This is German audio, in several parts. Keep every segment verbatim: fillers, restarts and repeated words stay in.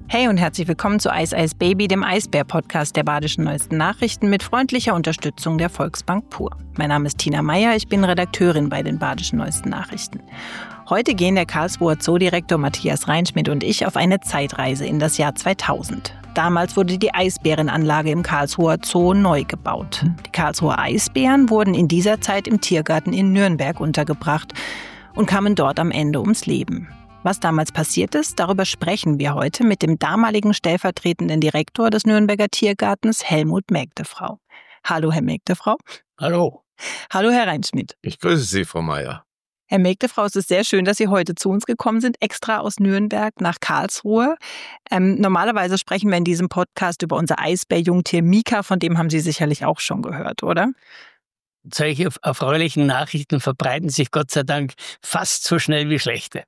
Hey und herzlich willkommen zu Eis Eis Baby, dem Eisbär-Podcast der Badischen Neuesten Nachrichten mit freundlicher Unterstützung der Volksbank Pur. Mein Name ist Tina Meyer, ich bin Redakteurin bei den Badischen Neuesten Nachrichten. Heute gehen der Karlsruher Zoodirektor Matthias Reinschmidt und ich auf eine Zeitreise in das Jahr zweitausend. Damals wurde die Eisbärenanlage im Karlsruher Zoo neu gebaut. Die Karlsruher Eisbären wurden in dieser Zeit im Tiergarten in Nürnberg untergebracht und kamen dort am Ende ums Leben. Was damals passiert ist, darüber sprechen wir heute mit dem damaligen stellvertretenden Direktor des Nürnberger Tiergartens, Helmut Mägdefrau. Hallo, Herr Mägdefrau. Hallo. Hallo, Herr Reinschmidt. Ich grüße Sie, Frau Meyer. Herr Mägdefrau, es ist sehr schön, dass Sie heute zu uns gekommen sind, extra aus Nürnberg nach Karlsruhe. Ähm, normalerweise sprechen wir in diesem Podcast über unser Eisbärjungtier Mika, von dem haben Sie sicherlich auch schon gehört, oder? Solche erfreulichen Nachrichten verbreiten sich Gott sei Dank fast so schnell wie schlechte.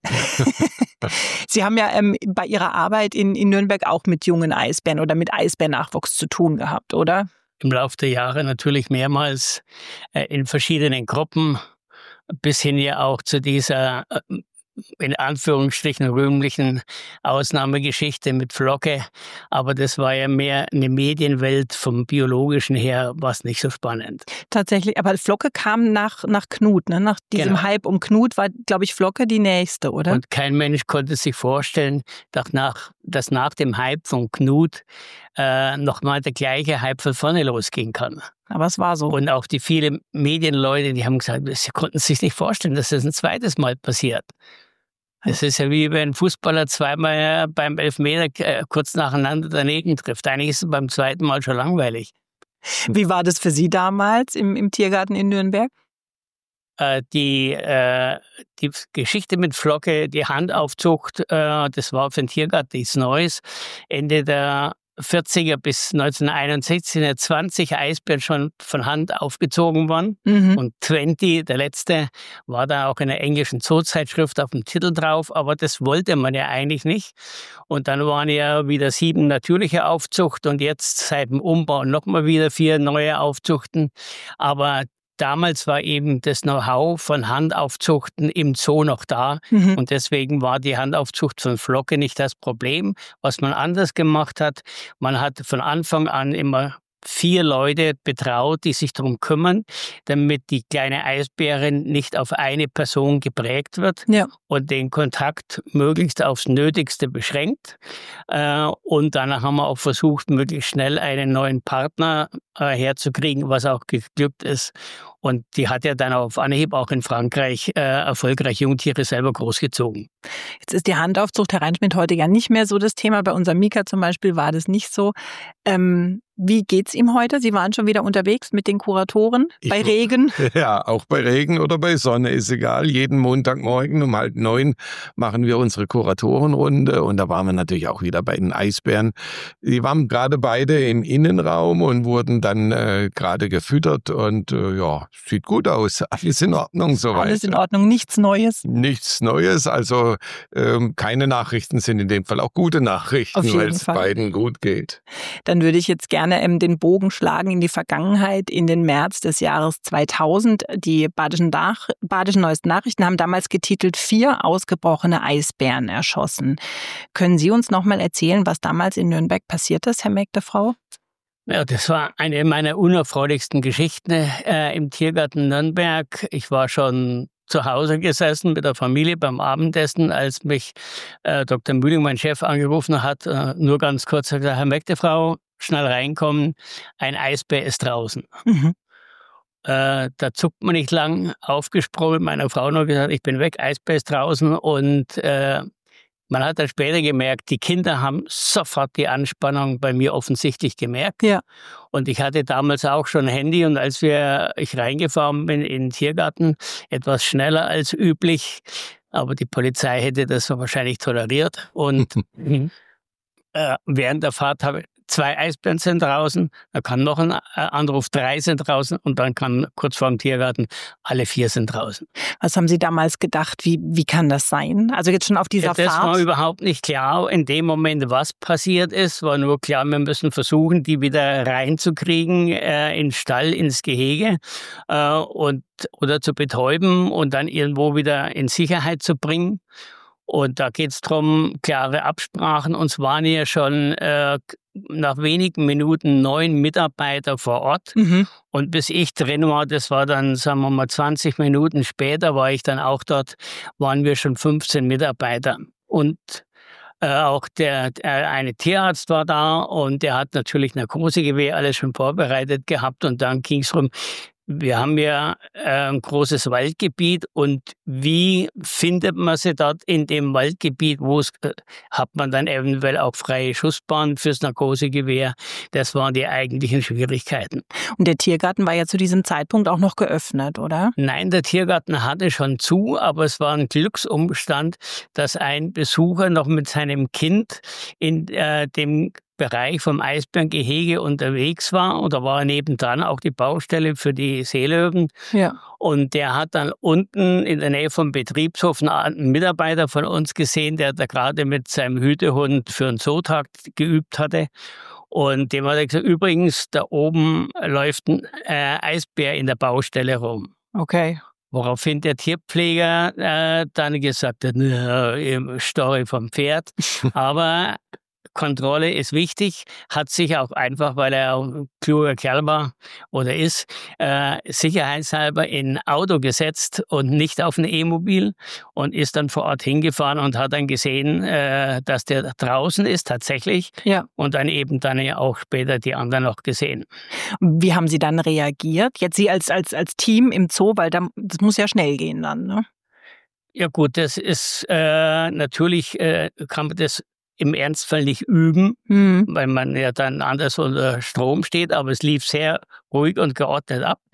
Sie haben ja ähm, bei Ihrer Arbeit in, in Nürnberg auch mit jungen Eisbären oder mit Eisbärnachwuchs zu tun gehabt, oder? Im Laufe der Jahre natürlich mehrmals äh, in verschiedenen Gruppen, bis hin ja auch zu dieser äh, in Anführungsstrichen rühmlichen Ausnahmegeschichte mit Flocke. Aber das war ja mehr eine Medienwelt, vom Biologischen her war es nicht so spannend. Tatsächlich, aber Flocke kam nach, nach Knut, ne? Nach diesem Genau. Hype um Knut war, glaube ich, Flocke die nächste, oder? Und kein Mensch konnte sich vorstellen, dass nach, dass nach dem Hype von Knut äh, nochmal der gleiche Hype von vorne losgehen kann. Aber es war so. Und auch die vielen Medienleute, die haben gesagt, sie konnten sich nicht vorstellen, dass das ein zweites Mal passiert. Es ist ja wie wenn ein Fußballer zweimal beim Elfmeter äh, kurz nacheinander daneben trifft. Eigentlich ist es beim zweiten Mal schon langweilig. Wie war das für Sie damals im, im Tiergarten in Nürnberg? Äh, die, äh, die Geschichte mit Flocke, die Handaufzucht, äh, das war für den Tiergarten nichts Neues. Ende der vierziger bis neunzehnhunderteinundsechzig sind ja zwanzig Eisbären schon von Hand aufgezogen worden. Mhm. Und zwanzig, der letzte, war da auch in der englischen Zoozeitschrift auf dem Titel drauf, aber das wollte man ja eigentlich nicht. Und dann waren ja wieder sieben natürliche Aufzucht und jetzt seit dem Umbau nochmal wieder vier neue Aufzuchten. Aber damals war eben das Know-how von Handaufzuchten im Zoo noch da. Mhm. Und deswegen war die Handaufzucht von Flocke nicht das Problem. Was man anders gemacht hat, man hat von Anfang an immer vier Leute betraut, die sich darum kümmern, damit die kleine Eisbärin nicht auf eine Person geprägt wird, ja, und den Kontakt möglichst aufs Nötigste beschränkt. Und danach haben wir auch versucht, möglichst schnell einen neuen Partner herzukriegen, was auch geglückt ist. Und die hat ja dann auf Anhieb auch in Frankreich äh, erfolgreich Jungtiere selber großgezogen. Jetzt ist die Handaufzucht, Herr Reinschmidt, heute ja nicht mehr so das Thema. Bei unserem Mika zum Beispiel war das nicht so. Ähm, wie geht's ihm heute? Sie waren schon wieder unterwegs mit den Kuratoren bei ich, Regen? Ja, auch bei Regen oder bei Sonne ist egal. Jeden Montagmorgen um halb neun machen wir unsere Kuratorenrunde. Und da waren wir natürlich auch wieder bei den Eisbären. Die waren gerade beide im Innenraum und wurden dann äh, gerade gefüttert. Und äh, ja, sieht gut aus. Alles in Ordnung soweit. Alles in Ordnung, nichts Neues? Nichts Neues. Also ähm, keine Nachrichten sind in dem Fall auch gute Nachrichten, weil es beiden gut geht. Dann würde ich jetzt gerne ähm, den Bogen schlagen in die Vergangenheit, in den März des Jahres zweitausend. Die Badischen, Nach- Badischen Neuesten Nachrichten haben damals getitelt, vier ausgebrochene Eisbären erschossen. Können Sie uns noch mal erzählen, was damals in Nürnberg passiert ist, Herr Mägdefrau? Ja, das war eine meiner unerfreulichsten Geschichten äh, im Tiergarten Nürnberg. Ich war schon zu Hause gesessen mit der Familie beim Abendessen, als mich äh, Doktor Mühling, mein Chef, angerufen hat. Äh, nur ganz kurz, hat gesagt, Herr Mägdefrau, schnell reinkommen, ein Eisbär ist draußen. Mhm. Äh, da zuckt man nicht lang, aufgesprungen, mit meiner Frau noch gesagt, ich bin weg, Eisbär ist draußen. Und äh, man hat dann später gemerkt, die Kinder haben sofort die Anspannung bei mir offensichtlich gemerkt. Ja. Und ich hatte damals auch schon ein Handy und als wir, ich reingefahren bin in den Tiergarten, etwas schneller als üblich, aber die Polizei hätte das wahrscheinlich toleriert. Und äh, während der Fahrt habe ich zwei Eisbären sind draußen, da kam noch ein Anruf, drei sind draußen und dann kam kurz vor dem Tiergarten, alle vier sind draußen. Was haben Sie damals gedacht, wie, wie kann das sein? Also jetzt schon auf dieser ja, das Fahrt? Das war überhaupt nicht klar in dem Moment, was passiert ist. War nur klar, wir müssen versuchen, die wieder reinzukriegen äh, in den Stall, ins Gehege äh, und, oder zu betäuben und dann irgendwo wieder in Sicherheit zu bringen. Und da geht es darum, klare Absprachen. Uns waren ja schon äh, nach wenigen Minuten neun Mitarbeiter vor Ort. Mhm. Und bis ich drin war, das war dann, sagen wir mal, zwanzig Minuten später, war ich dann auch dort, waren wir schon fünfzehn Mitarbeiter. Und äh, auch der, der eine Tierarzt war da und der hat natürlich Narkosegewehr alles schon vorbereitet gehabt. Und dann ging es darum, wir haben ja äh, ein großes Waldgebiet und wie findet man sie dort in dem Waldgebiet, wo es äh, hat man dann eventuell auch freie Schussbahn fürs Narkosegewehr. Das waren die eigentlichen Schwierigkeiten. Und der Tiergarten war ja zu diesem Zeitpunkt auch noch geöffnet, oder? Nein, der Tiergarten hatte schon zu, aber es war ein Glücksumstand, dass ein Besucher noch mit seinem Kind in äh, dem Bereich vom Eisbärengehege unterwegs war und da war nebendran auch die Baustelle für die Seelöwen. Ja. Und der hat dann unten in der Nähe vom Betriebshof einen Mitarbeiter von uns gesehen, der da gerade mit seinem Hütehund für einen Zootag geübt hatte. Und dem hat er gesagt, übrigens, da oben läuft ein äh, Eisbär in der Baustelle rum. Okay. Woraufhin der Tierpfleger äh, dann gesagt hat, im Story vom Pferd. Aber Kontrolle ist wichtig, hat sich auch einfach, weil er ein kluger Kerl war oder ist, äh, sicherheitshalber in ein Auto gesetzt und nicht auf ein E-Mobil und ist dann vor Ort hingefahren und hat dann gesehen, äh, dass der draußen ist tatsächlich. Ja. Und dann eben dann ja auch später die anderen noch gesehen. Wie haben Sie dann reagiert? Jetzt Sie als, als, als Team im Zoo, weil da, das muss ja schnell gehen dann, ne? Ja gut, das ist äh, natürlich, äh, kann man das im Ernstfall nicht üben, mhm. weil man ja dann anders unter Strom steht, aber es lief sehr ruhig und geordnet ab.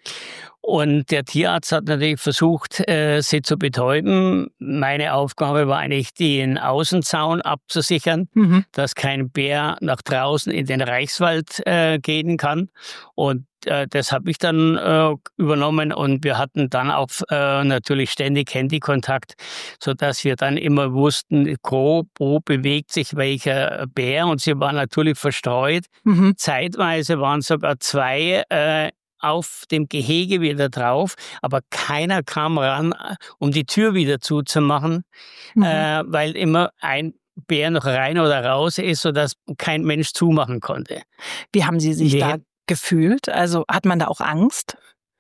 Und der Tierarzt hat natürlich versucht, äh, sie zu betäuben. Meine Aufgabe war eigentlich, den Außenzaun abzusichern, mhm. dass kein Bär nach draußen in den Reichswald äh, gehen kann. Und äh, das habe ich dann äh, übernommen und wir hatten dann auch äh, natürlich ständig Handykontakt, sodass wir dann immer wussten, grob, wo bewegt sich welcher Bär. Und sie waren natürlich verstreut. Mhm. Zeitweise waren sogar zwei äh, auf dem Gehege wieder drauf, aber keiner kam ran, um die Tür wieder zuzumachen, mhm. äh, weil immer ein Bär noch rein oder raus ist, sodass kein Mensch zumachen konnte. Wie haben Sie sich nee. da gefühlt? Also hat man da auch Angst?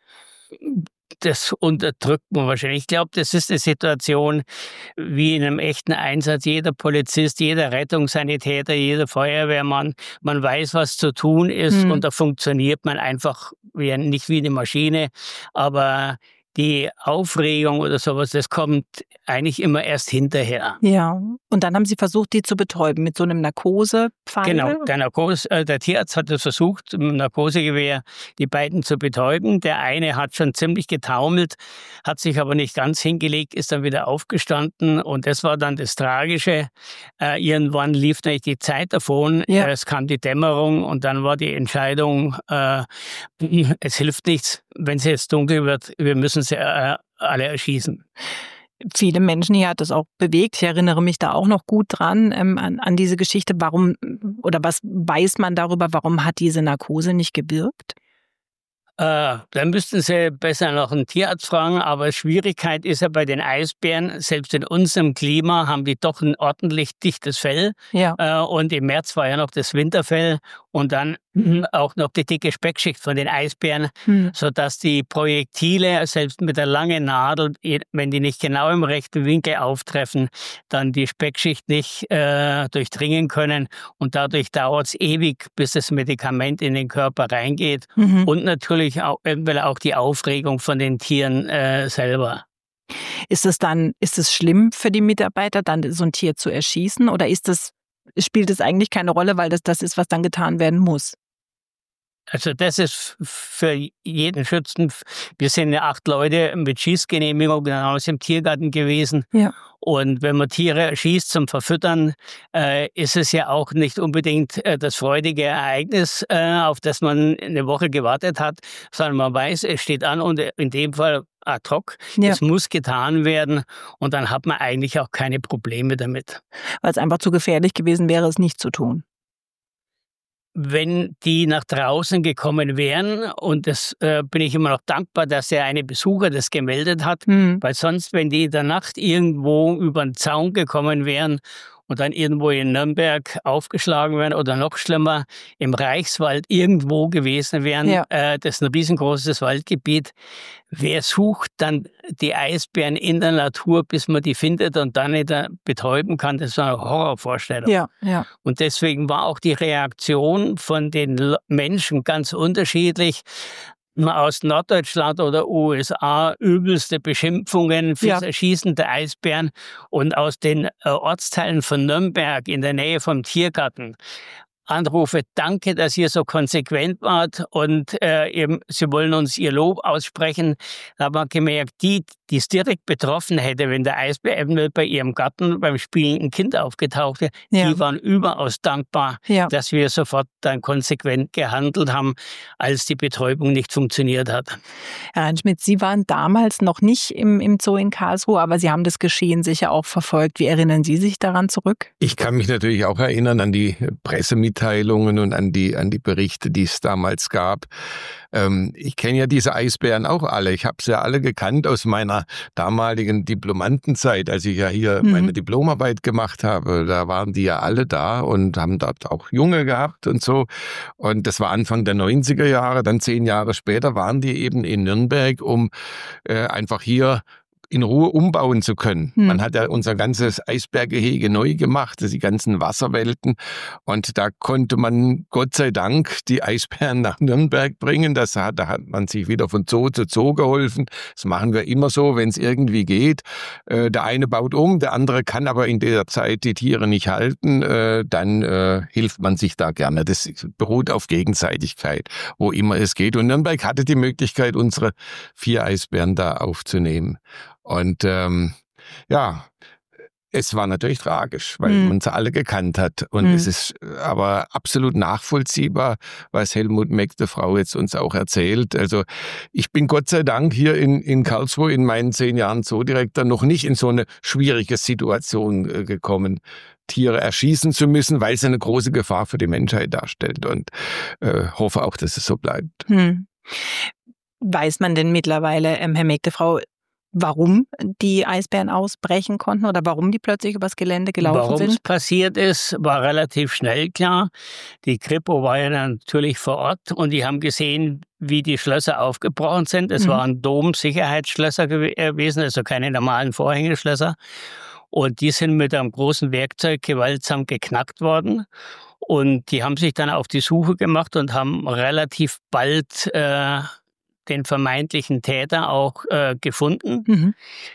Das unterdrückt man wahrscheinlich. Ich glaube, das ist eine Situation wie in einem echten Einsatz. Jeder Polizist, jeder Rettungssanitäter, jeder Feuerwehrmann, man weiß, was zu tun ist hm. und da funktioniert man einfach wie, nicht wie eine Maschine. Aber die Aufregung oder sowas, das kommt eigentlich immer erst hinterher. Ja, und dann haben Sie versucht, die zu betäuben mit so einem Narkosepfeil? Genau, der, Narkose, äh, der Tierarzt hat es versucht, mit dem Narkosegewehr die beiden zu betäuben. Der eine hat schon ziemlich getaumelt, hat sich aber nicht ganz hingelegt, ist dann wieder aufgestanden und das war dann das Tragische. Äh, irgendwann lief nämlich die Zeit davon, ja. Es kam die Dämmerung und dann war die Entscheidung, äh, es hilft nichts, wenn es jetzt dunkel wird, wir müssen sie äh, alle erschießen. Viele Menschen hier hat das auch bewegt. Ich erinnere mich da auch noch gut dran ähm, an, an diese Geschichte. Warum oder was weiß man darüber, warum hat diese Narkose nicht gewirkt? Äh, dann müssten Sie besser noch einen Tierarzt fragen, aber Schwierigkeit ist ja bei den Eisbären, selbst in unserem Klima haben die doch ein ordentlich dichtes Fell. Ja. Äh, und im März war ja noch das Winterfell und dann mhm. auch noch die dicke Speckschicht von den Eisbären, mhm. sodass die Projektile, selbst mit der langen Nadel, wenn die nicht genau im rechten Winkel auftreffen, dann die Speckschicht nicht äh, durchdringen können und dadurch dauert es ewig, bis das Medikament in den Körper reingeht mhm. und natürlich auch, auch die Aufregung von den Tieren äh, selber. Ist es dann, ist es schlimm für die Mitarbeiter, dann so ein Tier zu erschießen oder ist das, spielt es eigentlich keine Rolle, weil das das ist, was dann getan werden muss? Also das ist für jeden Schützen, wir sind ja acht Leute mit Schießgenehmigung aus dem Tiergarten gewesen. Ja. Und wenn man Tiere erschießt zum Verfüttern, äh, ist es ja auch nicht unbedingt äh, das freudige Ereignis, äh, auf das man eine Woche gewartet hat, sondern man weiß, es steht an und in dem Fall ad hoc, ja. Es muss getan werden und dann hat man eigentlich auch keine Probleme damit. Weil es einfach zu gefährlich gewesen wäre, es nicht zu tun. wenn die nach draußen gekommen wären, und das äh, bin ich immer noch dankbar, dass der eine Besucher das gemeldet hat, mhm. weil sonst, wenn die in der Nacht irgendwo über den Zaun gekommen wären und dann irgendwo in Nürnberg aufgeschlagen wären oder noch schlimmer, im Reichswald irgendwo gewesen wären, ja. äh, das ist ein riesengroßes Waldgebiet. Wer sucht dann die Eisbären in der Natur, bis man die findet und dann nicht betäuben kann? Das ist eine Horrorvorstellung. Ja, ja. Und deswegen war auch die Reaktion von den Menschen ganz unterschiedlich. Aus Norddeutschland oder U S A übelste Beschimpfungen für das ja. Erschießen der Eisbären, und aus den äh, Ortsteilen von Nürnberg in der Nähe vom Tiergarten Anrufe: Danke, dass ihr so konsequent wart, und äh, eben, Sie wollen uns Ihr Lob aussprechen. Da hat man gemerkt, die, die es direkt betroffen hätte, wenn der Eisbär eben bei ihrem Garten beim spielenden Kind auftauchte, ja. die waren überaus dankbar, ja. dass wir sofort dann konsequent gehandelt haben, als die Betäubung nicht funktioniert hat. Herr Reinschmidt, Sie waren damals noch nicht im, im Zoo in Karlsruhe, aber Sie haben das Geschehen sicher auch verfolgt. Wie erinnern Sie sich daran zurück? Ich kann mich natürlich auch erinnern an die Pressemitteilungen und an die, an die Berichte, die es damals gab. Ähm, ich kenne ja diese Eisbären auch alle. Ich habe sie ja alle gekannt aus meiner damaligen Diplomantenzeit, als ich ja hier mhm. meine Diplomarbeit gemacht habe. Da waren die ja alle da und haben dort auch Junge gehabt und so. Und das war Anfang der neunziger Jahre. Dann zehn Jahre später waren die eben in Nürnberg, um äh, einfach hier in Ruhe umbauen zu können. Hm. Man hat ja unser ganzes Eisbärgehege neu gemacht, die ganzen Wasserwelten, und da konnte man Gott sei Dank die Eisbären nach Nürnberg bringen. Das hat, da hat man sich wieder von Zoo zu Zoo geholfen. Das machen wir immer so, wenn es irgendwie geht. Äh, der eine baut um, der andere kann aber in der Zeit die Tiere nicht halten. Äh, dann äh, hilft man sich da gerne. Das beruht auf Gegenseitigkeit, wo immer es geht. Und Nürnberg hatte die Möglichkeit, unsere vier Eisbären da aufzunehmen. Und ähm, ja, es war natürlich tragisch, weil mhm. man sie alle gekannt hat. Und mhm. es ist aber absolut nachvollziehbar, was Helmut Meck, der Frau, jetzt uns auch erzählt. Also ich bin Gott sei Dank hier in, in Karlsruhe in meinen zehn Jahren Zoodirektor noch nicht in so eine schwierige Situation äh, gekommen, Tiere erschießen zu müssen, weil es eine große Gefahr für die Menschheit darstellt. Und äh, hoffe auch, dass es so bleibt. Mhm. Weiß man denn mittlerweile, ähm, Herr Meck, der Frau, warum die Eisbären ausbrechen konnten oder warum die plötzlich übers Gelände gelaufen warum sind? Warum es passiert ist, war relativ schnell klar. Die Kripo war ja natürlich vor Ort und die haben gesehen, wie die Schlösser aufgebrochen sind. Es mhm. waren Dom-Sicherheitsschlösser gewesen, also keine normalen Vorhängeschlösser. Und die sind mit einem großen Werkzeug gewaltsam geknackt worden. Und die haben sich dann auf die Suche gemacht und haben relativ bald äh, den vermeintlichen Täter auch äh, gefunden. Mhm.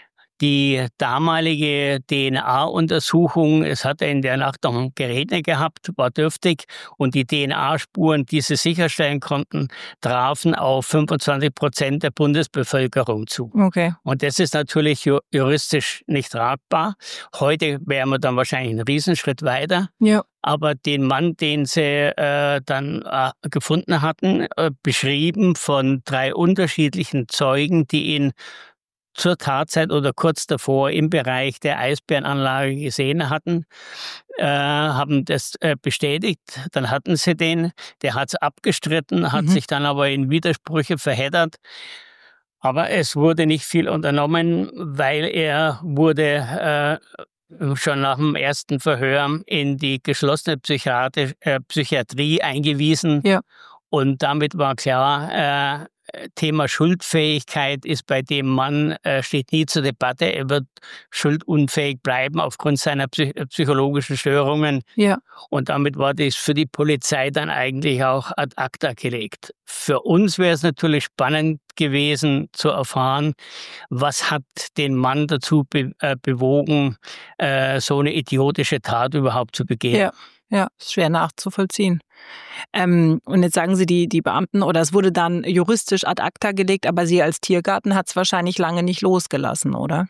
Die damalige D N A-Untersuchung, es hat in der Nacht noch geregnet gehabt, war dürftig, und die D N A-Spuren, die sie sicherstellen konnten, trafen auf fünfundzwanzig Prozent der Bundesbevölkerung zu. Okay. Und das ist natürlich ju- juristisch nicht tragbar. Heute wären wir dann wahrscheinlich einen Riesenschritt weiter. Ja. Aber den Mann, den sie äh, dann äh, gefunden hatten, äh, beschrieben von drei unterschiedlichen Zeugen, die ihn zur Tatzeit oder kurz davor im Bereich der Eisbärenanlage gesehen hatten, äh, haben das äh, bestätigt. Dann hatten sie den, der hat es abgestritten, hat mhm. sich dann aber in Widersprüche verheddert. Aber es wurde nicht viel unternommen, weil er wurde äh, schon nach dem ersten Verhör in die geschlossene Psychiatri- äh, Psychiatrie eingewiesen. Ja. Und damit war klar, äh, Thema Schuldfähigkeit ist bei dem Mann, äh, steht nie zur Debatte. Er wird schuldunfähig bleiben aufgrund seiner psych- psychologischen Störungen. Ja. Und damit war das für die Polizei dann eigentlich auch ad acta gelegt. Für uns wäre es natürlich spannend gewesen zu erfahren, was hat den Mann dazu be- äh, bewogen, äh, so eine idiotische Tat überhaupt zu begehen. Ja. Ja, ist schwer nachzuvollziehen. Ähm, und jetzt sagen Sie, die, die Beamten, oder es wurde dann juristisch ad acta gelegt, aber Sie als Tiergarten hat es wahrscheinlich lange nicht losgelassen, oder?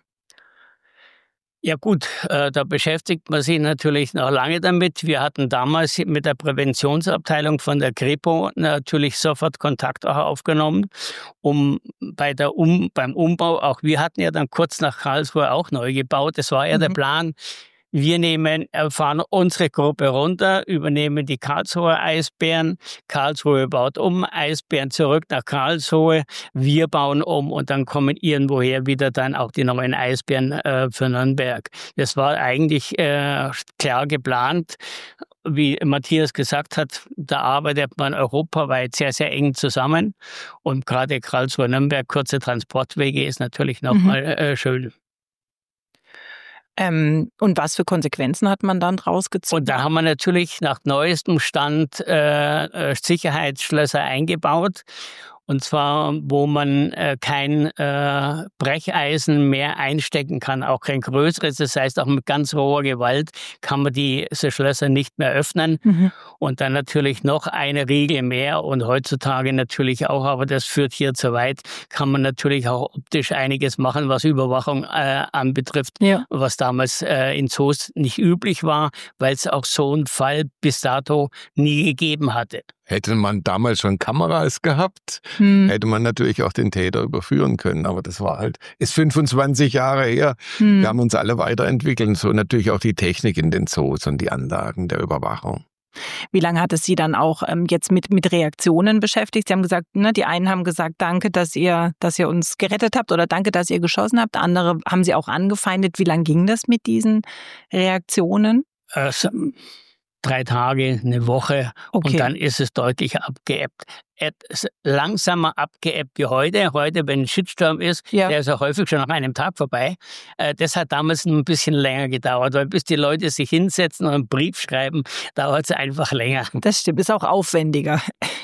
Ja gut, äh, da beschäftigt man sich natürlich noch lange damit. Wir hatten damals mit der Präventionsabteilung von der Kripo natürlich sofort Kontakt auch aufgenommen, um bei der um, beim Umbau, auch wir hatten ja dann kurz nach Karlsruhe auch neu gebaut. Das war ja mhm. der Plan. Wir nehmen, fahren unsere Gruppe runter, übernehmen die Karlsruher Eisbären. Karlsruhe baut um, Eisbären zurück nach Karlsruhe. Wir bauen um und dann kommen irgendwoher wieder dann auch die neuen Eisbären äh, für Nürnberg. Das war eigentlich äh, klar geplant. Wie Matthias gesagt hat, da arbeitet man europaweit sehr, sehr eng zusammen. Und gerade Karlsruhe-Nürnberg, kurze Transportwege, ist natürlich nochmal mhm. äh, schön. Ähm, und was für Konsequenzen hat man dann draus gezogen? Und da haben wir natürlich nach neuestem Stand äh, Sicherheitsschlösser eingebaut. Und zwar, wo man äh, kein äh, Brecheisen mehr einstecken kann, auch kein größeres. Das heißt, auch mit ganz roher Gewalt kann man diese Schlösser nicht mehr öffnen. Mhm. Und dann natürlich noch eine Riegel mehr und heutzutage natürlich auch, aber das führt hier zu weit, kann man natürlich auch optisch einiges machen, was Überwachung äh, anbetrifft, ja. was damals äh, in Zoos nicht üblich war, weil es auch so einen Fall bis dato nie gegeben hatte. Hätte man damals schon Kameras gehabt, hm. hätte man natürlich auch den Täter überführen können. Aber das war halt, ist fünfundzwanzig Jahre her. Hm. Wir haben uns alle weiterentwickelt. So natürlich auch die Technik in den Zoos und die Anlagen der Überwachung. Wie lange hat es Sie dann auch ähm, jetzt mit, mit Reaktionen beschäftigt? Sie haben gesagt, ne, die einen haben gesagt, danke, dass ihr, dass ihr uns gerettet habt oder danke, dass ihr geschossen habt. Andere haben Sie auch angefeindet. Wie lange ging das mit diesen Reaktionen? Äh, so Drei Tage, eine Woche okay. und dann ist es deutlich abgeebbt. Langsamer abgeebbt wie heute. Heute, wenn ein Shitstorm ist, ja. der ist ja häufig schon nach einem Tag vorbei. Das hat damals ein bisschen länger gedauert, weil bis die Leute sich hinsetzen und einen Brief schreiben, dauert es einfach länger. Das stimmt, ist auch aufwendiger.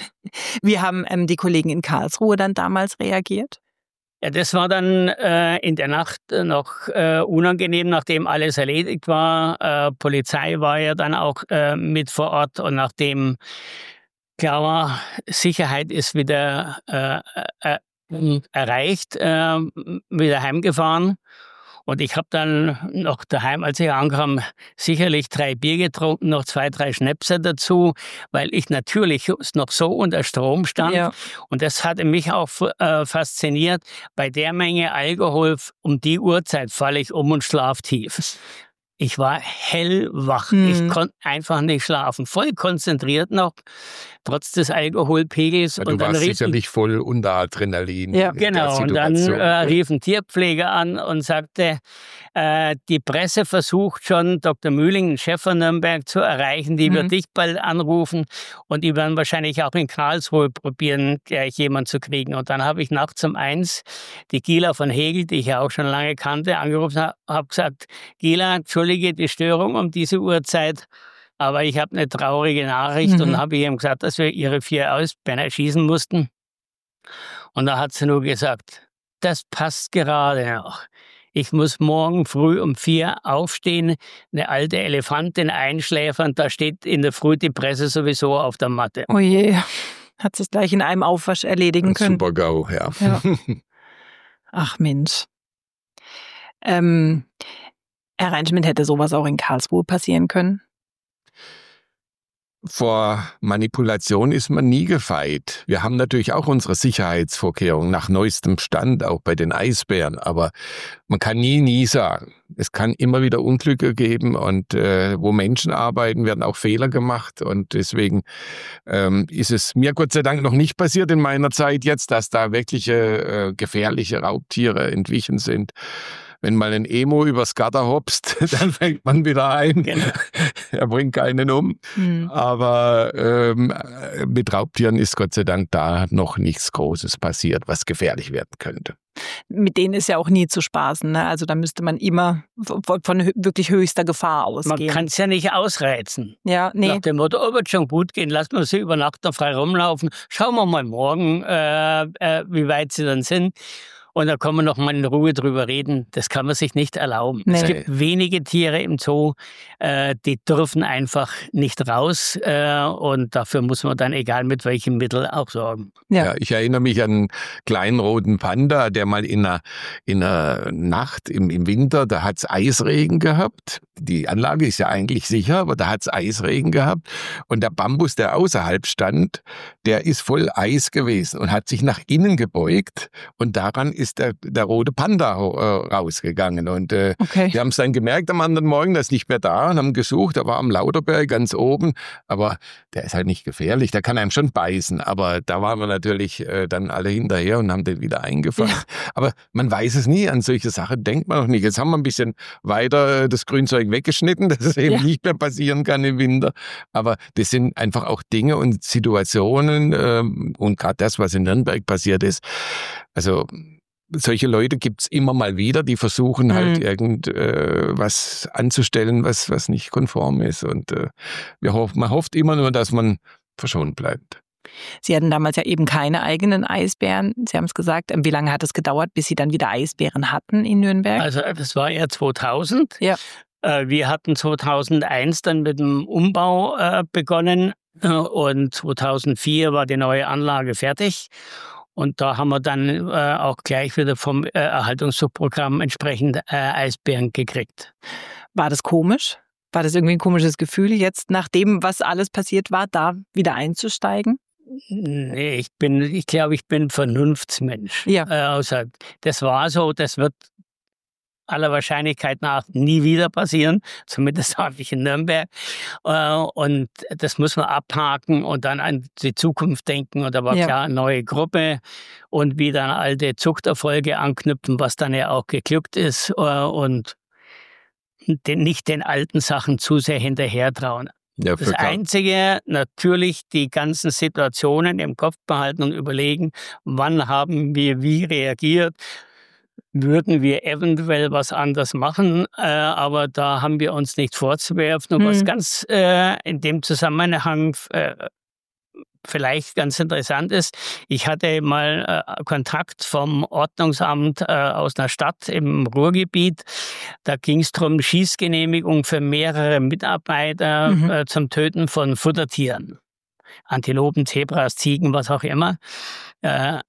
Wie haben ähm, die Kollegen in Karlsruhe dann damals reagiert? Ja, das war dann äh, in der Nacht noch äh, unangenehm, nachdem alles erledigt war. Äh, Polizei war ja dann auch äh, mit vor Ort und nachdem klar war, Sicherheit ist wieder äh, äh, erreicht, äh, wieder heimgefahren. Und ich habe dann noch daheim, als ich ankam, sicherlich drei Bier getrunken, noch zwei, drei Schnäpse dazu, weil ich natürlich noch so unter Strom stand. Ja. Und das hatte mich auch äh, fasziniert. Bei der Menge Alkohol um die Uhrzeit falle ich um und schlaf tief. Ich war hellwach. Hm. Ich konnte einfach nicht schlafen. Voll konzentriert noch, trotz des Alkoholpegels. Ja, du und dann warst rief sicherlich voll unter Adrenalin. Ja, genau. Und dann äh, rief ein Tierpfleger an und sagte, äh, die Presse versucht schon, Doktor Mühling, den Chef von Nürnberg, zu erreichen. Die hm. wird dich bald anrufen. Und die werden wahrscheinlich auch in Karlsruhe probieren, gleich jemanden zu kriegen. Und dann habe ich nachts um eins die Gila von Hegel, die ich ja auch schon lange kannte, angerufen, habe hab gesagt, Gila, Entschuldigung, die Störung um diese Uhrzeit, aber ich habe eine traurige Nachricht mhm. und habe ihm gesagt, dass wir ihre vier Eisbären erschießen mussten. Und da hat sie nur gesagt, das passt gerade noch. Ich muss morgen früh um vier aufstehen, eine alte Elefantin einschläfern, da steht in der Früh die Presse sowieso auf der Matte. Oh je, hat sie es gleich in einem Aufwasch erledigen können. Super GAU, ja. ja. Ach Mensch. Ähm... Herr Reinschmidt, hätte sowas auch in Karlsruhe passieren können? Vor Manipulation ist man nie gefeit. Wir haben natürlich auch unsere Sicherheitsvorkehrungen nach neuestem Stand, auch bei den Eisbären. Aber man kann nie, nie sagen. Es kann immer wieder Unglücke geben und äh, wo Menschen arbeiten, werden auch Fehler gemacht. Und deswegen ähm, ist es mir Gott sei Dank noch nicht passiert in meiner Zeit jetzt, dass da wirkliche äh, gefährliche Raubtiere entwichen sind. Wenn mal ein Emo übers Gatter hopst, dann fängt man wieder ein. Genau. Er bringt keinen um. Mhm. Aber ähm, mit Raubtieren ist Gott sei Dank da noch nichts Großes passiert, was gefährlich werden könnte. Mit denen ist ja auch nie zu spaßen. Ne? Also da müsste man immer von wirklich höchster Gefahr ausgehen. Man kann es ja nicht ausreizen. Ja, nee. Nach dem Motto, oh, wird schon gut gehen, lassen wir sie über Nacht noch frei rumlaufen. Schauen wir mal morgen, äh, äh, wie weit sie dann sind. Und da kann man noch mal in Ruhe drüber reden. Das kann man sich nicht erlauben. Nee. Es gibt wenige Tiere im Zoo, äh, die dürfen einfach nicht raus. Äh, und dafür muss man dann, egal mit welchem Mittel, auch sorgen. Ja, ja, ich erinnere mich an einen kleinen roten Panda, der mal in einer, in einer Nacht im, im Winter, da hat es Eisregen gehabt. Die Anlage ist ja eigentlich sicher, aber da hat es Eisregen gehabt. Und der Bambus, der außerhalb stand, der ist voll Eis gewesen und hat sich nach innen gebeugt. Und daran ist der, der rote Panda äh, rausgegangen. Und äh, okay. wir haben es dann gemerkt am anderen Morgen, der ist nicht mehr da und haben gesucht. Der war am Lauterberg ganz oben, aber der ist halt nicht gefährlich. Der kann einem schon beißen. Aber da waren wir natürlich äh, dann alle hinterher und haben den wieder eingefangen. Ja. Aber man weiß es nie. An solche Sachen denkt man noch nicht. Jetzt haben wir ein bisschen weiter äh, das Grünzeug weggeschnitten, dass es eben ja. nicht mehr passieren kann im Winter. Aber das sind einfach auch Dinge und Situationen äh, und gerade das, was in Nürnberg passiert ist. Also solche Leute gibt's immer mal wieder, die versuchen mhm. halt irgend äh, was anzustellen, was was nicht konform ist. Und äh, wir hoffen, man hofft immer nur, dass man verschont bleibt. Sie hatten damals ja eben keine eigenen Eisbären. Sie haben es gesagt. Wie lange hat es gedauert, bis Sie dann wieder Eisbären hatten in Nürnberg? Also das war ja zweitausend. Ja. Wir hatten zweitausendeins dann mit dem Umbau äh, begonnen und zweitausendvier war die neue Anlage fertig. Und da haben wir dann äh, auch gleich wieder vom äh, Erhaltungsprogramm entsprechend äh, Eisbären gekriegt. War das komisch? War das irgendwie ein komisches Gefühl, jetzt nach dem, was alles passiert war, da wieder einzusteigen? Nee, ich bin, ich glaube, ich bin ein Vernunftsmensch. Ja. Äh, also das war so, das wird aller Wahrscheinlichkeit nach nie wieder passieren, zumindest habe ich in Nürnberg. Und das muss man abhaken und dann an die Zukunft denken. Und da war ja. klar, eine neue Gruppe und wieder an alte Zuchterfolge anknüpfen, was dann ja auch geglückt ist und nicht den alten Sachen zu sehr hinterher trauen. Ja, das Einzige, natürlich die ganzen Situationen im Kopf behalten und überlegen, wann haben wir wie reagiert. Würden wir eventuell was anders machen, äh, aber da haben wir uns nicht vorzuwerfen. Und hm. was ganz äh, in dem Zusammenhang äh, vielleicht ganz interessant ist, ich hatte mal äh, Kontakt vom Ordnungsamt äh, aus einer Stadt im Ruhrgebiet. Da ging es darum, Schießgenehmigung für mehrere Mitarbeiter mhm. äh, zum Töten von Futtertieren. Antilopen, Zebras, Ziegen, was auch immer. Äh,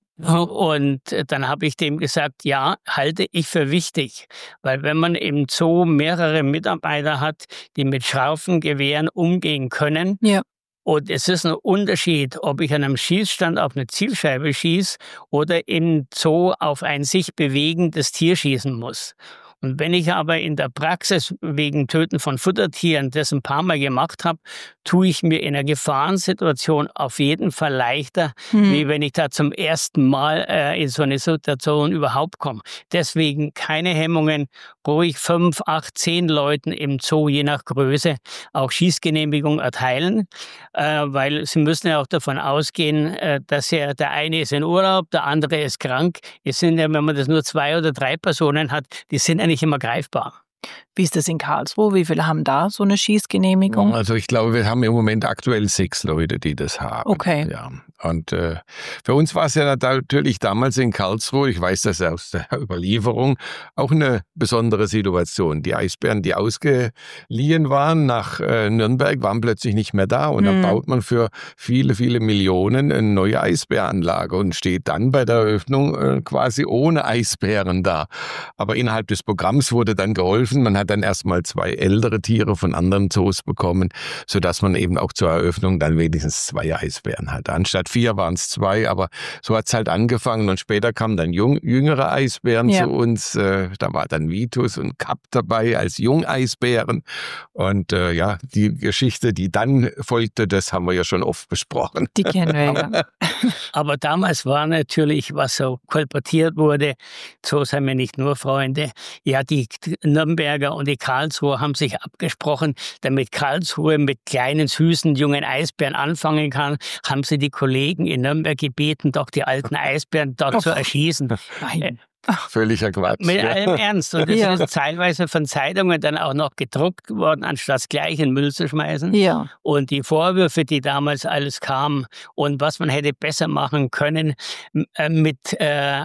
Und dann habe ich dem gesagt, ja, halte ich für wichtig. Weil wenn man im Zoo mehrere Mitarbeiter hat, die mit scharfen Gewehren umgehen können, ja. und es ist ein Unterschied, ob ich an einem Schießstand auf eine Zielscheibe schieße oder im Zoo auf ein sich bewegendes Tier schießen muss. Und wenn ich aber in der Praxis wegen Töten von Futtertieren das ein paar Mal gemacht habe, tue ich mir in einer Gefahrensituation auf jeden Fall leichter, hm. wie wenn ich da zum ersten Mal äh, in so eine Situation überhaupt komme. Deswegen keine Hemmungen, ruhig fünf, acht, zehn Leuten im Zoo, je nach Größe, auch Schießgenehmigung erteilen, äh, weil sie müssen ja auch davon ausgehen, äh, dass ja der eine ist in Urlaub, der andere ist krank. Es sind ja, wenn man das nur zwei oder drei Personen hat, die sind ja nicht immer greifbar. Wie ist das in Karlsruhe? Wie viele haben da so eine Schießgenehmigung? Also ich glaube, wir haben im Moment aktuell sechs Leute, die das haben. Okay. Ja. Und äh, für uns war es ja natürlich damals in Karlsruhe, ich weiß das aus der Überlieferung, auch eine besondere Situation. Die Eisbären, die ausgeliehen waren nach äh, Nürnberg, waren plötzlich nicht mehr da. Und dann hm. baut man für viele, viele Millionen eine neue Eisbäranlage und steht dann bei der Eröffnung äh, quasi ohne Eisbären da. Aber innerhalb des Programms wurde dann geholfen. Man hat dann erstmal zwei ältere Tiere von anderen Zoos bekommen, sodass man eben auch zur Eröffnung dann wenigstens zwei Eisbären hatte. Anstatt vier waren es zwei, aber so hat es halt angefangen und später kamen dann jung, jüngere Eisbären ja. zu uns. Äh, da war dann Vitus und Kapp dabei als Jungeisbären und äh, ja, die Geschichte, die dann folgte, das haben wir ja schon oft besprochen. Die kennen wir ja. Aber damals war natürlich, was so kolportiert wurde, so sind wir nicht nur Freunde, ja, die Nürnberger und die Karlsruher haben sich abgesprochen, damit Karlsruhe mit kleinen, süßen, jungen Eisbären anfangen kann, haben sie die Kollegen in Nürnberg gebeten, doch die alten Eisbären dort oh. zu erschießen. Nein. Völliger Quatsch. Mit allem Ernst. Und das ja. ist teilweise von Zeitungen dann auch noch gedruckt worden, anstatt es gleich in den Müll zu schmeißen. Ja. Und die Vorwürfe, die damals alles kamen und was man hätte besser machen können mit äh,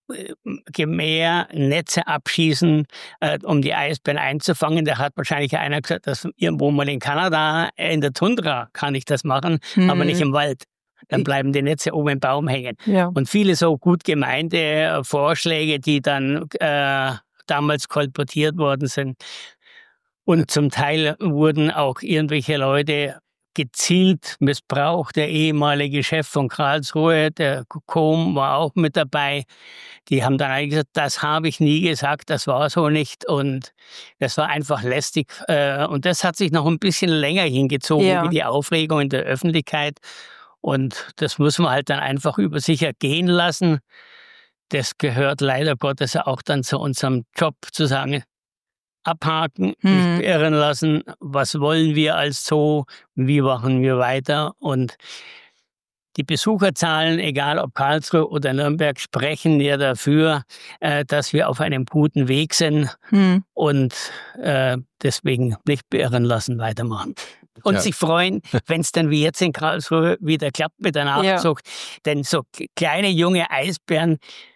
Gemäher, Netze abschießen, äh, um die Eisbären einzufangen. Da hat wahrscheinlich einer gesagt, dass irgendwo mal in Kanada, in der Tundra kann ich das machen, hm. aber nicht im Wald. Dann bleiben die Netze oben im Baum hängen. Ja. Und viele so gut gemeinte äh, Vorschläge, die dann äh, damals kolportiert worden sind. Und zum Teil wurden auch irgendwelche Leute gezielt missbraucht. Der ehemalige Chef von Karlsruhe, der Kohm, war auch mit dabei. Die haben dann eigentlich gesagt, das habe ich nie gesagt, das war so nicht. Und das war einfach lästig. Und das hat sich noch ein bisschen länger hingezogen, ja. wie die Aufregung in der Öffentlichkeit. Und das muss man halt dann einfach über sich ergehen lassen. Das gehört leider Gottes auch dann zu unserem Job, zu sagen, abhaken, hm. nicht beirren lassen, was wollen wir als Zoo, wie machen wir weiter. Und die Besucherzahlen, egal ob Karlsruhe oder Nürnberg, sprechen ja dafür, äh, dass wir auf einem guten Weg sind hm. und äh, deswegen nicht beirren lassen, weitermachen. Und ja. sich freuen, wenn es dann wie jetzt in Karlsruhe wieder klappt mit der Nachzucht. Ja. Denn so kleine, junge Eisbären,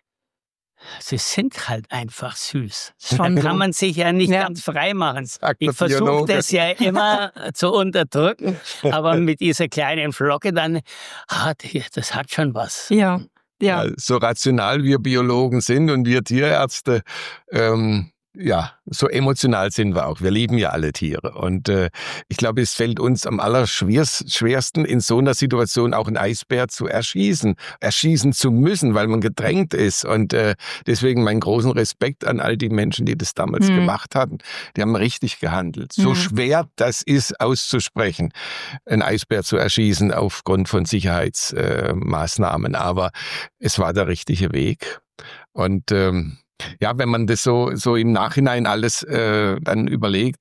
sie sind halt einfach süß. Da kann man sich ja nicht ja. ganz frei machen. Ich versuche das ja immer zu unterdrücken, aber mit dieser kleinen Flocke dann, ah, das hat schon was. Ja, ja. ja so rational wir Biologen sind und wir Tierärzte, ähm, ja, so emotional sind wir auch. Wir lieben ja alle Tiere. Und äh, ich glaube, es fällt uns am allerschwersten, in so einer Situation auch einen Eisbär zu erschießen. Erschießen zu müssen, weil man gedrängt ist. Und äh, deswegen meinen großen Respekt an all die Menschen, die das damals mhm. gemacht hatten. Die haben richtig gehandelt. So mhm. schwer das ist auszusprechen, einen Eisbär zu erschießen aufgrund von Sicherheitsmaßnahmen. Äh, Aber es war der richtige Weg. Und ähm, ja, wenn man das so, so im Nachhinein alles äh, dann überlegt,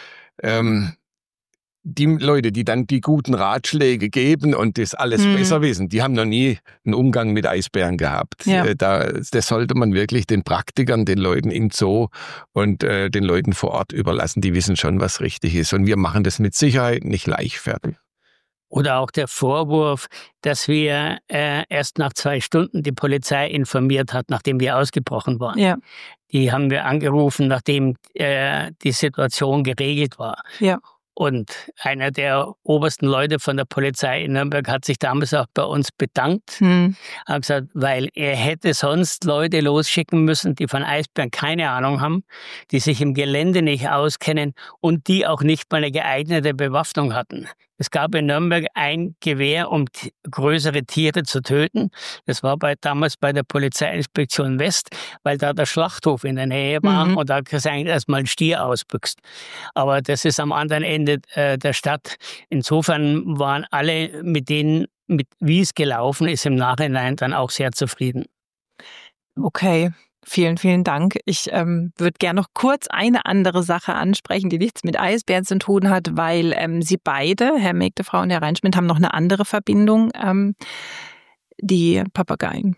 ähm, die Leute, die dann die guten Ratschläge geben und das alles mhm. besser wissen, die haben noch nie einen Umgang mit Eisbären gehabt. Ja. Äh, da, das sollte man wirklich den Praktikern, den Leuten im Zoo und äh, den Leuten vor Ort überlassen. Die wissen schon, was richtig ist. Und wir machen das mit Sicherheit nicht leichtfertig. Oder auch der Vorwurf, dass wir äh, erst nach zwei Stunden die Polizei informiert hat, nachdem wir ausgebrochen waren. Ja. Die haben wir angerufen, nachdem äh, die Situation geregelt war. Ja. Und einer der obersten Leute von der Polizei in Nürnberg hat sich damals auch bei uns bedankt. Hm. Hat gesagt, weil er hätte sonst Leute losschicken müssen, die von Eisbären keine Ahnung haben, die sich im Gelände nicht auskennen und die auch nicht mal eine geeignete Bewaffnung hatten. Es gab in Nürnberg ein Gewehr, um t- größere Tiere zu töten. Das war bei, damals bei der Polizeiinspektion West, weil da der Schlachthof in der Nähe war mhm. und da kannst du eigentlich erstmal einen Stier ausbüchst. Aber das ist am anderen Ende äh, der Stadt. Insofern waren alle mit denen, mit wie es gelaufen ist, im Nachhinein dann auch sehr zufrieden. Okay. Vielen, vielen Dank. Ich ähm, würde gerne noch kurz eine andere Sache ansprechen, die nichts mit Eisbären zu tun hat, weil ähm, Sie beide, Herr Megdefrau und Herr Reinschmidt, haben noch eine andere Verbindung, ähm, die Papageien.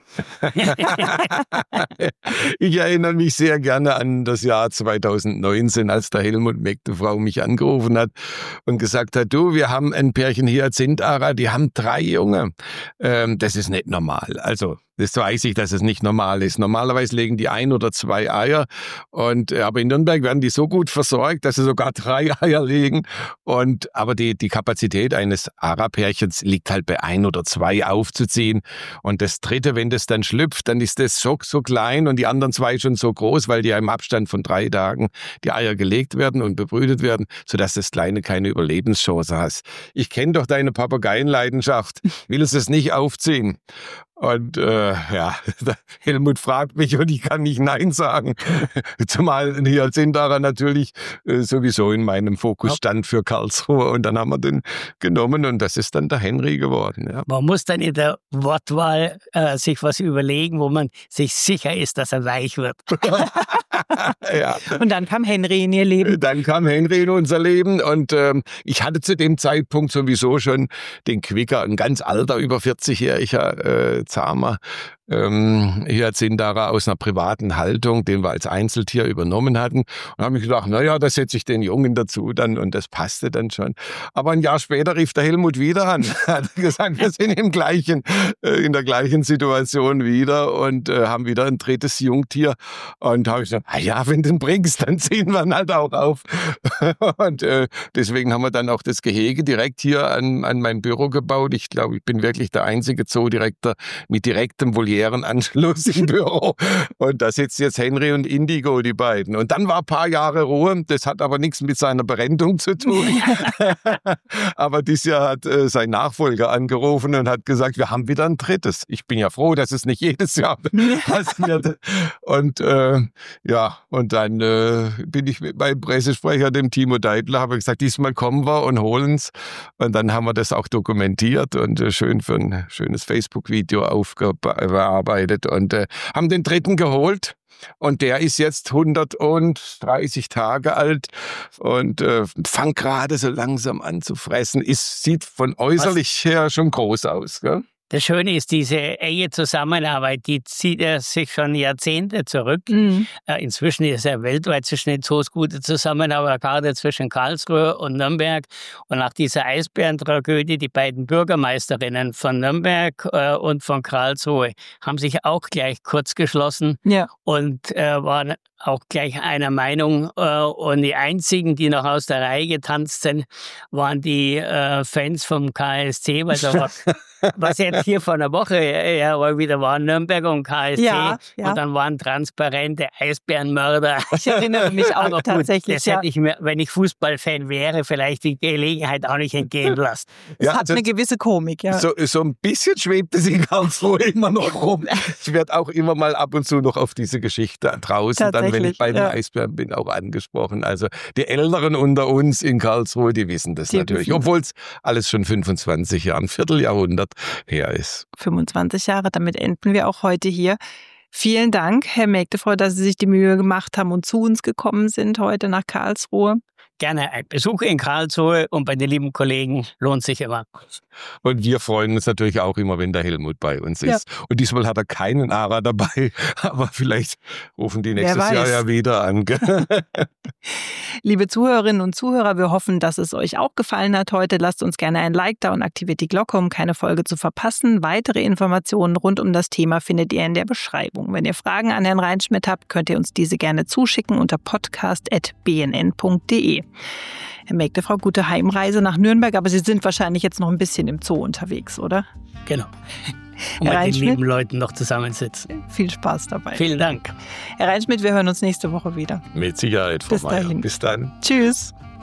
Ich erinnere mich sehr gerne an das Jahr zweitausendneunzehn, als der Helmut Megdefrau mich angerufen hat und gesagt hat, du, wir haben ein Pärchen Hyazinth-Ara, die haben drei Junge. Ähm, das ist nicht normal. Also das weiß ich, dass es nicht normal ist. Normalerweise legen die ein oder zwei Eier. Und, aber in Nürnberg werden die so gut versorgt, dass sie sogar drei Eier legen. Und, aber die, die Kapazität eines Ara-Pärchens liegt halt bei ein oder zwei aufzuziehen. Und das dritte, wenn das dann schlüpft, dann ist das so, so klein und die anderen zwei schon so groß, weil die ja im Abstand von drei Tagen die Eier gelegt werden und bebrütet werden, sodass das Kleine keine Überlebenschance hat. Ich kenne doch deine Papageienleidenschaft. Willst du es nicht aufziehen? Und äh, ja, Helmut fragt mich und ich kann nicht Nein sagen. Zumal ein Hyazinth-Ara natürlich äh, sowieso in meinem Fokus stand für Karlsruhe. Und dann haben wir den genommen und das ist dann der Henry geworden. Ja. Man muss dann in der Wortwahl äh, sich was überlegen, wo man sich sicher ist, dass er weich wird. Ja. Und dann kam Henry in ihr Leben. Dann kam Henry in unser Leben und ähm, ich hatte zu dem Zeitpunkt sowieso schon den Quicker, ein ganz alter, über vierzig-jähriger äh, zahmer ähm, Hyazinth-Ara aus einer privaten Haltung, den wir als Einzeltier übernommen hatten. Und habe ich gedacht, naja, da setze ich den Jungen dazu dann und das passte dann schon. Aber ein Jahr später rief der Helmut wieder an. Er hat gesagt, wir sind im gleichen, äh, in der gleichen Situation wieder und äh, haben wieder ein drittes Jungtier. Und habe ich gesagt, ah ja, wenn du den bringst, dann ziehen wir ihn halt auch auf. Und äh, deswegen haben wir dann auch das Gehege direkt hier an, an mein Büro gebaut. Ich glaube, ich bin wirklich der einzige Zoodirektor mit direktem Volierenanschluss im Büro. Und da sitzen jetzt Henry und Indigo, die beiden. Und dann war ein paar Jahre Ruhe. Das hat aber nichts mit seiner Berentung zu tun. Aber dieses Jahr hat äh, sein Nachfolger angerufen und hat gesagt, wir haben wieder ein drittes. Ich bin ja froh, dass es nicht jedes Jahr passiert. Und äh, ja, und dann äh, bin ich mit meinem Pressesprecher, dem Timo Deitler, habe gesagt, diesmal kommen wir und holen es. Und dann haben wir das auch dokumentiert und äh, schön für ein schönes Facebook-Video aufgearbeitet und äh, haben den dritten geholt. Und der ist jetzt hundertdreißig Tage alt und äh, fängt gerade so langsam an zu fressen. Ist, sieht von äußerlich Was? her schon groß aus, gell? Das Schöne ist, diese enge Zusammenarbeit, die zieht er sich schon Jahrzehnte zurück. Mhm. Äh, inzwischen ist er weltweit zwischen den Zoos gute Zusammenarbeit, gerade zwischen Karlsruhe und Nürnberg. Und nach dieser Eisbärentragödie, die beiden Bürgermeisterinnen von Nürnberg äh, und von Karlsruhe haben sich auch gleich kurz geschlossen ja. und äh, waren auch gleich einer Meinung. Äh, und die einzigen, die noch aus der Reihe getanzt sind, waren die äh, Fans vom K S C, weil da war, was jetzt hier vor einer Woche ja, weil wieder waren Nürnberg und K S C ja, ja. und dann waren transparente Eisbärenmörder. Ich erinnere mich auch gut, tatsächlich. Das ja. hätte ich mir, wenn ich Fußballfan wäre, vielleicht die Gelegenheit auch nicht entgehen lassen. Es ja, hat eine gewisse Komik, ja. So, so ein bisschen schwebt es in Karlsruhe immer noch rum. Ich werde auch immer mal ab und zu noch auf diese Geschichte draußen, dann wenn ich bei den ja. Eisbären bin, auch angesprochen. Also die Älteren unter uns in Karlsruhe, die wissen das die natürlich. Obwohl es alles schon fünfundzwanzig Jahre, ein Vierteljahrhundert her ist. fünfundzwanzig Jahre, damit enden wir auch heute hier. Vielen Dank, Herr Mägdefreude, dass Sie sich die Mühe gemacht haben und zu uns gekommen sind heute nach Karlsruhe. Gerne ein Besuch in Karlsruhe und bei den lieben Kollegen lohnt sich immer. Und wir freuen uns natürlich auch immer, wenn der Helmut bei uns ist. Ja. Und diesmal hat er keinen Ara dabei, aber vielleicht rufen die nächstes Jahr ja wieder an. Liebe Zuhörerinnen und Zuhörer, wir hoffen, dass es euch auch gefallen hat heute. Lasst uns gerne ein Like da und aktiviert die Glocke, um keine Folge zu verpassen. Weitere Informationen rund um das Thema findet ihr in der Beschreibung. Wenn ihr Fragen an Herrn Reinschmidt habt, könnt ihr uns diese gerne zuschicken unter podcast at b n n punkt d e. Herr Mägdefrau, gute Heimreise nach Nürnberg, aber Sie sind wahrscheinlich jetzt noch ein bisschen im Zoo unterwegs, oder? Genau. Und mit den lieben Leuten noch zusammensitzen. Viel Spaß dabei. Vielen Dank. Herr Reinschmidt, wir hören uns nächste Woche wieder. Mit Sicherheit, Frau Bis Meier. dahin. Bis dann. Tschüss.